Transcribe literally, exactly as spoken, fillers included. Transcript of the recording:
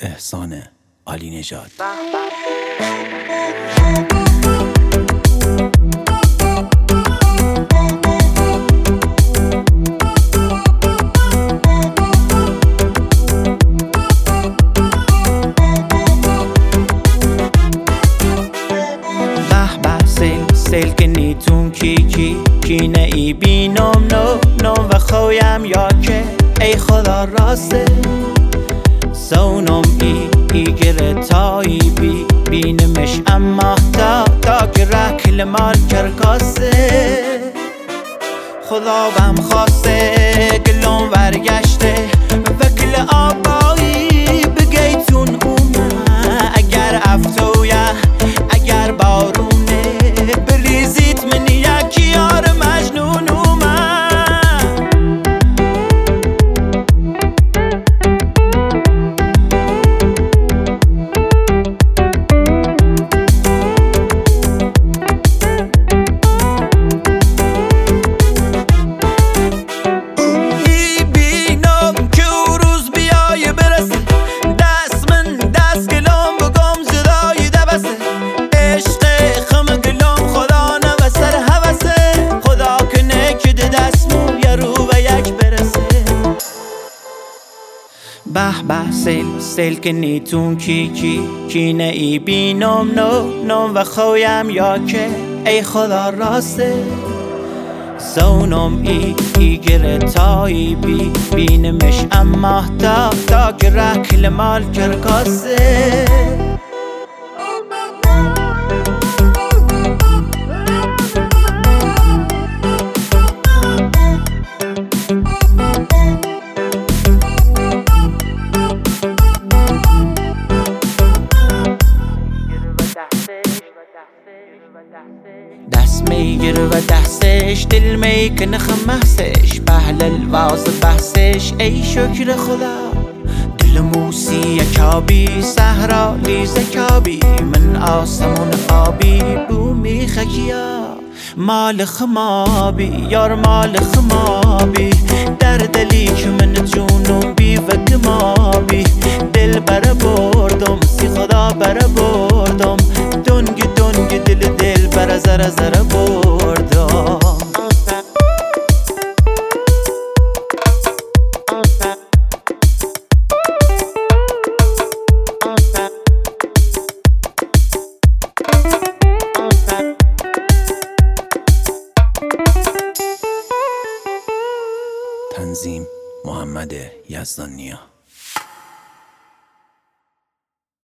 احسان علی نژاد. سیل که نیتون کی کی کی نه ای بینم نو نو و خویم یا که ای خدا راسته سونم ای ای گره تایی بی بینمش اما تا تا که رکل مال کرکاسه خدا بهم خواسته گلم برگشته وکل آبایی بگیتون اومه اگر افتویه اگر بارونه بریزید من یکی یار مجنون اومد ای بینم که او روز بیای برسه دست من دست گلم بگم زدای دبسه عشق خم گلم خدا نو سر حوسه خدا کنه که دستمون یه رو و یک برسه به به سیل سیل که نیتون کی کی کی نه ای بینم نو نو و خویم یا که ای خدا راسته سونم ای ای گره تایی بی بینمش اما تا تا که رکل مال کرکاسه دست میگیره و دستش دل میکنه خمسش بهلل واز بحثش ای شکر خدا دل موسی یکابی صحرا لیزه کابی من آسمون آبی بومی خکیا مال خمابی یار مال خمابی در دلی که من جنوبی و گمابی دل بره بردم سی خدا بره بردم دنگ دنگ دل دل بره زره زره بردم تنظیم محمد یزدانیا.